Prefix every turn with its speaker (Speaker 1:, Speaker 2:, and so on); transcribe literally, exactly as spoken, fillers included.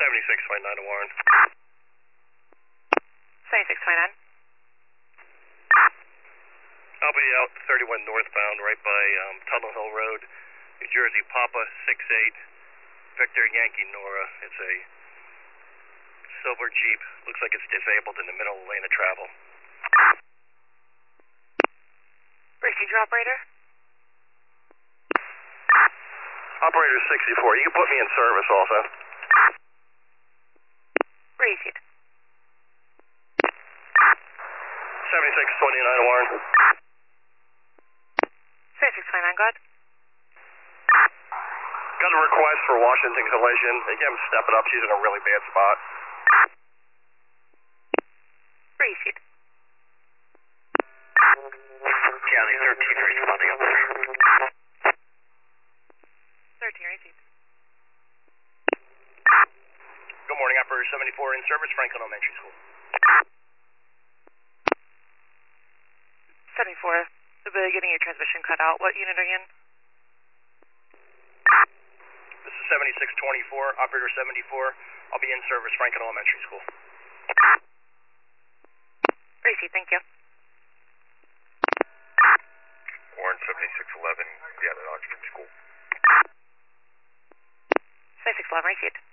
Speaker 1: seventy-six twenty-nine to Warren.
Speaker 2: seventy-six twenty-nine.
Speaker 1: I'll be out thirty-one northbound right by um, Tunnel Hill Road, New Jersey, Papa six eight, Victor Yankee Nora. It's a silver Jeep. Looks like it's disabled in the middle lane of travel.
Speaker 2: Procedure operator?
Speaker 1: Operator sixty-four, you can put me in service also.
Speaker 2: Proceed.
Speaker 1: seventy-six twenty-nine to Warren.
Speaker 2: seventy-six twenty-nine, go ahead.
Speaker 1: Got a request for Washington Collision. Again, step it up. She's in a really bad spot.
Speaker 2: Proceed.
Speaker 1: County thirteen responding up there.
Speaker 2: thirteen, repeat.
Speaker 1: Good morning, Operator seventy-four in service, Franklin Elementary School.
Speaker 2: seventy-four, the beginning of your transmission cut out. What unit are you in?
Speaker 1: This is seventy-six twenty-four, Operator seventy-four. I'll be in service, Franklin Elementary School.
Speaker 2: Proceed, thank you.
Speaker 1: Warren seventy-six eleven, yeah, the Oxford School.
Speaker 2: seventy-six eleven, repeat.